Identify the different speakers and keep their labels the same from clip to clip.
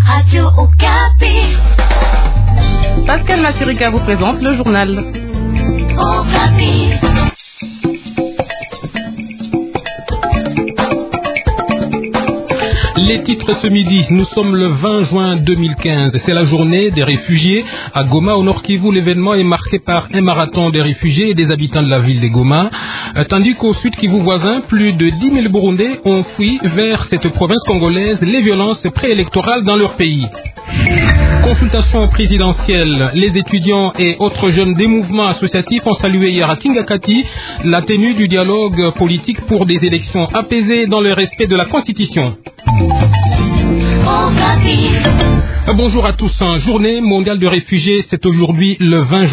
Speaker 1: Radio Okapi.
Speaker 2: Pascal Massirika vous présente le journal
Speaker 1: Okapi.
Speaker 3: Les titres ce midi, nous sommes le 20 juin 2015. C'est la journée des réfugiés à Goma, au Nord Kivu. L'événement est marqué par un marathon des réfugiés et des habitants de la ville de Goma. Tandis qu'au Sud Kivu voisin, plus de 10 000 Burundais ont fui vers cette province congolaise les violences préélectorales dans leur pays. Consultation présidentielle. Les étudiants et autres jeunes des mouvements associatifs ont salué hier à Kingakati la tenue du dialogue politique pour des élections apaisées dans le respect de la Constitution. Bonjour à tous. Journée mondiale de réfugiés, c'est aujourd'hui le 20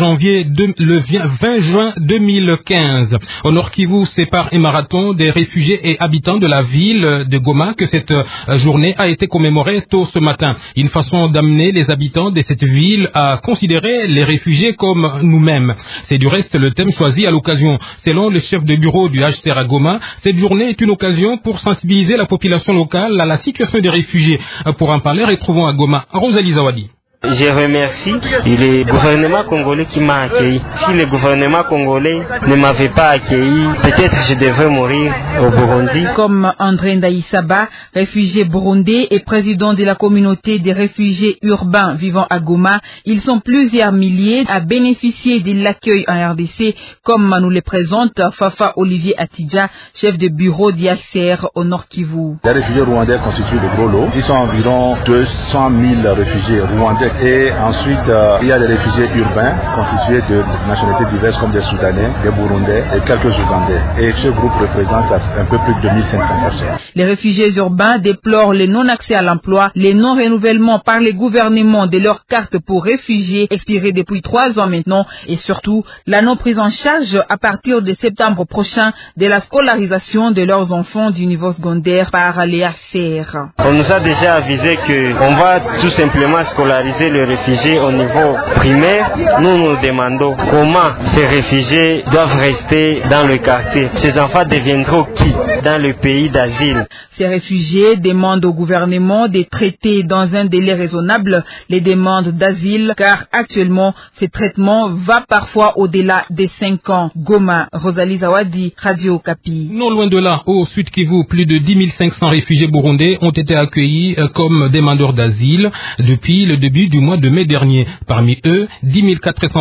Speaker 3: juin 2015. Au Nord Kivu, c'est par un marathon des réfugiés et habitants de la ville de Goma que cette journée a été commémorée tôt ce matin. Une façon d'amener les habitants de cette ville à considérer les réfugiés comme nous-mêmes. C'est du reste le thème choisi à l'occasion. Selon le chef de bureau du HCR à Goma, cette journée est une occasion pour sensibiliser la population locale à la situation des réfugiés. Pour en parler, retrouvons à Goma Rosalie Zawadi.
Speaker 4: Je remercie le gouvernement congolais qui m'a accueilli. Si le gouvernement congolais ne m'avait pas accueilli, peut-être je devrais mourir au Burundi.
Speaker 5: Comme André Ndaïsaba, réfugié burundais et président de la communauté des réfugiés urbains vivant à Goma, ils sont plusieurs milliers à bénéficier de l'accueil en RDC, comme nous le présente Fafa Olivier Atidja, chef de bureau d'IHCR au Nord Kivu.
Speaker 6: Les réfugiés rwandais constituent le gros lot. Ils sont environ 200 000 réfugiés rwandais. Et ensuite, il y a des réfugiés urbains constitués de nationalités diverses comme des Soudanais, des Burundais et quelques Ougandais. Et ce groupe représente un peu plus de 1500 personnes.
Speaker 5: Les réfugiés urbains déplorent le non-accès à l'emploi, les non-renouvellements par les gouvernements de leurs cartes pour réfugiés expirées depuis 3 ans maintenant et surtout la non-prise en charge à partir de septembre prochain de la scolarisation de leurs enfants du niveau secondaire par les HCR.
Speaker 4: On nous a déjà avisé qu'on va tout simplement scolariser les réfugiés au niveau primaire. Nous nous demandons comment ces réfugiés doivent rester dans le quartier. Ces enfants deviendront qui dans le pays d'asile?
Speaker 5: Ces réfugiés demandent au gouvernement de traiter dans un délai raisonnable les demandes d'asile car actuellement ce traitement va parfois au-delà des 5 ans. Goma, Rosalie Zawadi, Radio Okapi.
Speaker 3: Non loin de là, au Sud Kivu, plus de 10 500 réfugiés burundais ont été accueillis comme demandeurs d'asile depuis le début du mois de mai dernier. Parmi eux, 10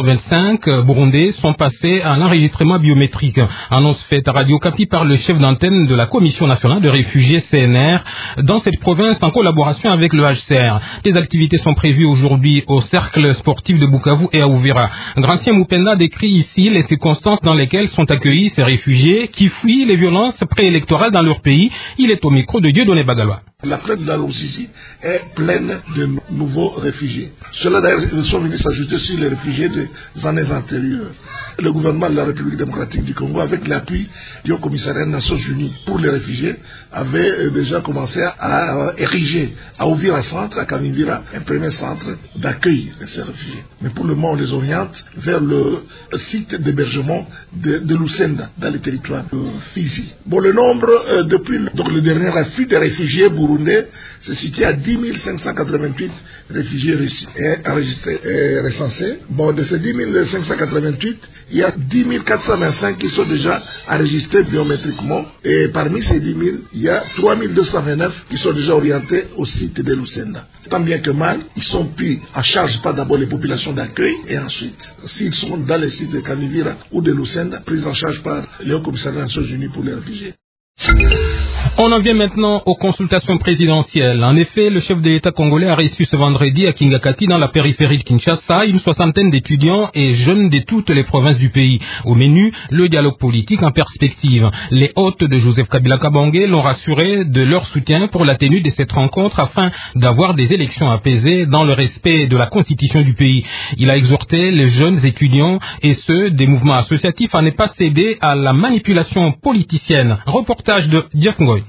Speaker 3: 425 Burundais sont passés à l'enregistrement biométrique. Annonce faite à Radio Okapi par le chef d'antenne de la Commission nationale de réfugiés CNR dans cette province en collaboration avec le HCR. Des activités sont prévues aujourd'hui au cercle sportif de Bukavu et à Uvira. Gracien Mupenda décrit ici les circonstances dans lesquelles sont accueillis ces réfugiés qui fuient les violences préélectorales dans leur pays. Il est au micro de Dieudonné Bagalois.
Speaker 7: La plaine d'Alosisi est pleine de nouveaux réfugiés. Cela d'ailleurs sont venus s'ajouter sur les réfugiés des années antérieures. Le gouvernement de la République démocratique du Congo, avec l'appui du Haut Commissariat des Nations Unies pour les réfugiés, avait déjà commencé à ériger à Uvira Centre, à Kavimvira, un premier centre d'accueil de ces réfugiés. Mais pour le moment, on les oriente vers le site d'hébergement de Lucenda, dans le territoire de Fizi. Bon, le nombre, depuis le dernier afflux des réfugiés burundais, se situe à 10 588 réfugiés enregistrés et recensés. Bon, de ces 10 588, il y a 10 425 qui sont déjà enregistrés biométriquement. Et parmi ces 10 000, il y a 3 229 qui sont déjà orientés au site de Lucenda. Tant bien que mal, ils sont pris en charge par d'abord les populations d'accueil et ensuite, s'ils sont dans les sites de Kavimvira ou de Lucenda, pris en charge par le Haut Commissariat des Nations Unies pour les réfugiés.
Speaker 3: On en vient maintenant aux consultations présidentielles. En effet, le chef de l'État congolais a reçu ce vendredi à Kingakati, dans la périphérie de Kinshasa, une 60aine d'étudiants et jeunes de toutes les provinces du pays. Au menu, le dialogue politique en perspective. Les hôtes de Joseph Kabila Kabange l'ont rassuré de leur soutien pour la tenue de cette rencontre afin d'avoir des élections apaisées dans le respect de la constitution du pays. Il a exhorté les jeunes étudiants et ceux des mouvements associatifs à ne pas céder à la manipulation politicienne. Reportage de Dirk Ngoy.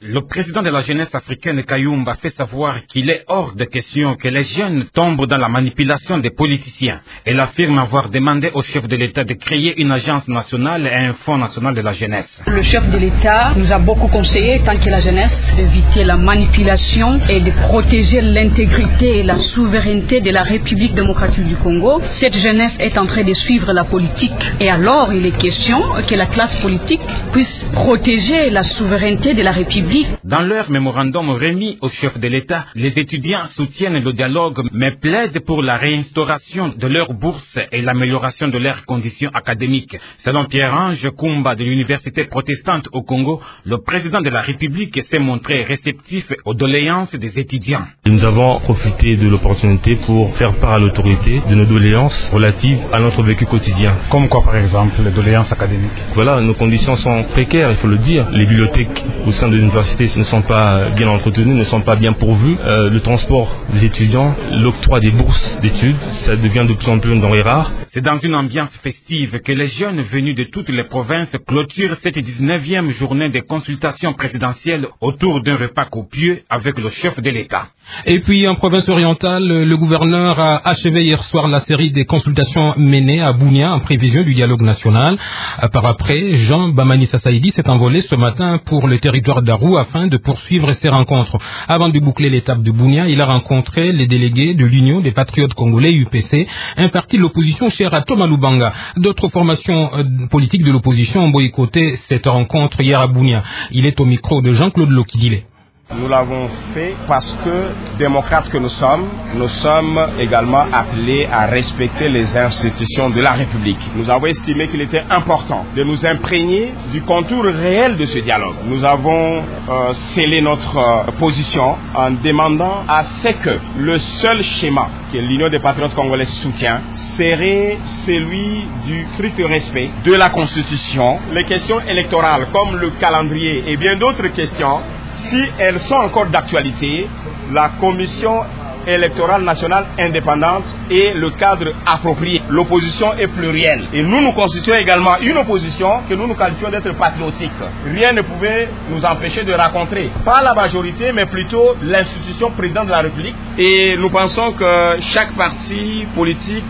Speaker 8: Le président de la jeunesse africaine, Kayumba, fait savoir qu'il est hors de question que les jeunes tombent dans la manipulation des politiciens. Elle affirme avoir demandé au chef de l'État de créer une agence nationale et un fonds national de la jeunesse.
Speaker 9: Le chef de l'État nous a beaucoup conseillé, tant que la jeunesse, d'éviter la manipulation et de protéger l'intégrité et la souveraineté de la République démocratique du Congo. Cette jeunesse est en train de suivre la politique et alors il est question que la classe politique puisse protéger la souveraineté de la République.
Speaker 8: Dans leur mémorandum remis au chef de l'État, les étudiants soutiennent le dialogue mais plaident pour la réinstauration de leurs bourses et l'amélioration de leurs conditions académiques. Selon Pierre-Ange Kumba de l'Université protestante au Congo, le président de la République s'est montré réceptif aux doléances des étudiants.
Speaker 10: Nous avons profité de l'opportunité pour faire part à l'autorité de nos doléances relatives à notre vécu quotidien.
Speaker 11: Comme quoi par exemple, les doléances académiques?
Speaker 10: Voilà, nos conditions sont précaires, il faut le dire. Les bibliothèques au sein de l'université ne sont pas bien entretenues, ne sont pas bien pourvues. Le transport des étudiants, l'octroi des bourses d'études, ça devient de plus en plus une denrée rare.
Speaker 8: C'est dans une ambiance festive que les jeunes venus de toutes les provinces clôturent cette 19e journée de consultation présidentielle autour d'un repas copieux avec le chef de l'État.
Speaker 3: Et puis en province orientale, le gouverneur a achevé hier soir la série des consultations menées à Bunia en prévision du dialogue national. Par après, Jean Bamani Sassaïdi s'est envolé ce matin pour le territoire d'Arou afin de poursuivre ses rencontres. Avant de boucler l'étape de Bunia, il a rencontré les délégués de l'Union des Patriotes Congolais, UPC, un parti de l'opposition cher à Thomas Lubanga. D'autres formations politiques de l'opposition ont boycotté cette rencontre hier à Bunia. Il est au micro de Jean-Claude Lokidile.
Speaker 12: Nous l'avons fait parce que, démocrates que nous sommes également appelés à respecter les institutions de la République. Nous avons estimé qu'il était important de nous imprégner du contour réel de ce dialogue. Nous avons scellé notre position en demandant à ce que le seul schéma que l'Union des Patriotes Congolais soutient serait celui du strict respect de la Constitution. Les questions électorales comme le calendrier et bien d'autres questions, si elles sont encore d'actualité, la Commission électorale nationale indépendante est le cadre approprié. L'opposition est plurielle. Et nous constituons également une opposition que nous qualifions d'être patriotique. Rien ne pouvait nous empêcher de rencontrer, pas la majorité, mais plutôt l'institution présidente de la République. Et nous pensons que chaque parti politique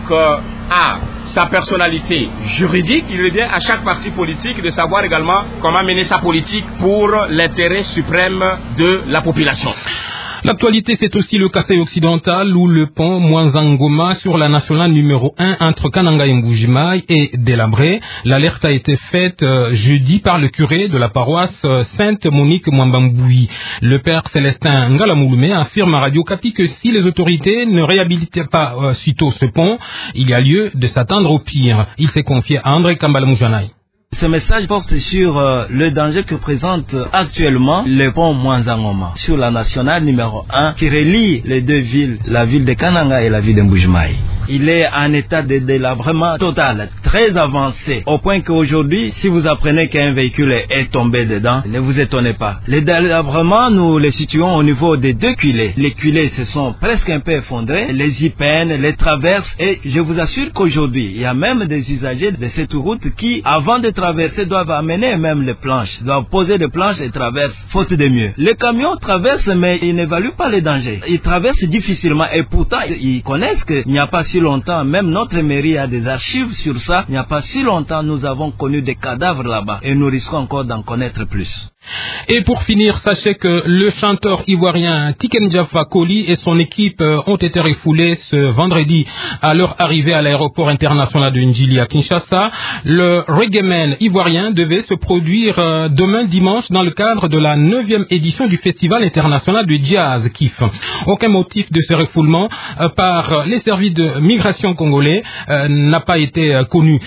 Speaker 12: a sa personnalité juridique. Il revient à chaque parti politique de savoir également comment mener sa politique pour l'intérêt suprême de la population.
Speaker 3: L'actualité, c'est aussi le Kasaï occidental où le pont Mwanzangoma sur la nationale numéro 1 entre Kananga et Mbujimai est délabré. L'alerte a été faite jeudi par le curé de la paroisse Sainte-Monique Mwambamboui. Le père Célestin Ngalamouloumé affirme à Radio Kapi que si les autorités ne réhabilitent pas sitôt ce pont, il y a lieu de s'attendre au pire. Il s'est confié à André Kambalamoujanai.
Speaker 13: Ce message porte sur le danger que présente actuellement le pont Mwanzangoma sur la nationale numéro 1 qui relie les deux villes, la ville de Kananga et la ville de Mbujimai. Il est en état de délabrement total, très avancé, au point qu'aujourd'hui, si vous apprenez qu'un véhicule est tombé dedans, ne vous étonnez pas. Le délabrement, nous le situons au niveau des deux culées. Les culées se sont presque un peu effondrés, les hypènes, les traverses, et je vous assure qu'aujourd'hui, il y a même des usagers de cette route qui, avant de traverser, doivent amener même les planches, doivent poser des planches et traversent, faute de mieux. Les camions traversent, mais ils n'évaluent pas les dangers. Ils traversent difficilement, et pourtant, ils connaissent qu'il n'y a pas si longtemps, même notre mairie a des archives sur ça, il n'y a pas si longtemps, nous avons connu des cadavres là-bas, et nous risquons encore d'en connaître plus.
Speaker 3: Et pour finir, sachez que le chanteur ivoirien Tiken Jah Fakoly et son équipe ont été refoulés ce vendredi à leur arrivée à l'aéroport international de Njili à Kinshasa. Le reggaeman ivoirien devait se produire demain dimanche dans le cadre de la 9e édition du Festival international de jazz KIF. Aucun motif de ce refoulement par les services de migration congolais n'a pas été connu.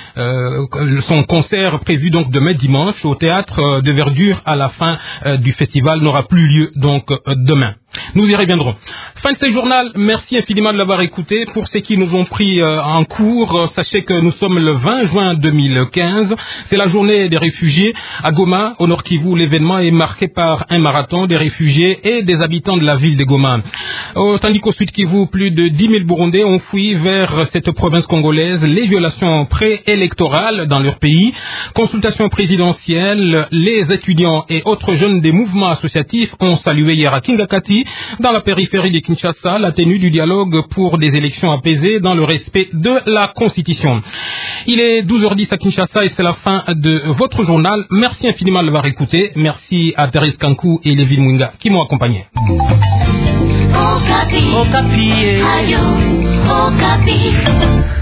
Speaker 3: Son concert prévu donc demain dimanche au théâtre de Verdure à la fin du festival n'aura plus lieu donc demain. Nous y reviendrons. Fin de ce journal, merci infiniment de l'avoir écouté. Pour ceux qui nous ont pris en cours, sachez que nous sommes le 20 juin 2015. C'est la journée des réfugiés. À Goma, au Nord Kivu, l'événement est marqué par un marathon des réfugiés et des habitants de la ville de Goma. Tandis qu'au Sud Kivu, plus de 10 000 Burundais ont fui vers cette province congolaise les violations préélectorales dans leur pays. Consultation présidentielle, les étudiants et autres jeunes des mouvements associatifs ont salué hier à Kingakati, dans la périphérie de Kinshasa, la tenue du dialogue pour des élections apaisées dans le respect de la Constitution. Il est 12h10 à Kinshasa et c'est la fin de votre journal. Merci infiniment de l'avoir écouté. Merci à Thérèse Kankou et Lévin Mwinga qui m'ont accompagné.
Speaker 1: Okapi. Okapi. Radio Okapi.